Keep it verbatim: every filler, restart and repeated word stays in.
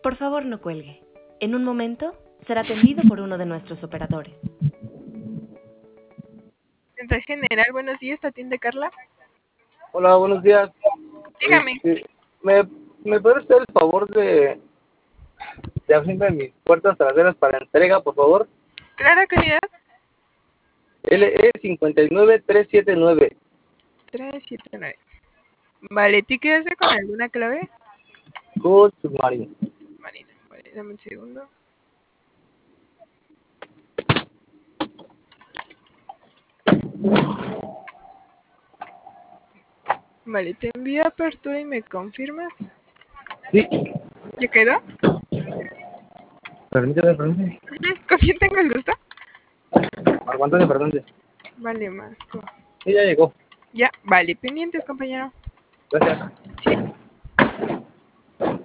Por favor, no cuelgue. En un momento será atendido por uno de nuestros operadores. Central General, buenos días, ¿te atiende Carla? Hola, buenos días. Dígame. Este, ¿me, ¿Me puede hacer el favor de, de abrirme mis puertas traseras para entrega, por favor? Clara, ¿qué unidad? L E cinco nueve tres siete nueve. tres siete nueve. Vale, ¿tú qué haces con alguna clave? Good Submarino. Marina, vale, dame un segundo. Vale, te envío apertura y me confirmas. Sí. ¿Ya quedó? Permíteme, permíteme. ¿Con quién tengo el gusto? Marco Antonio Fernández. Vale, Marco. Sí, ya llegó. Ya, vale, pendientes, compañero. Gracias.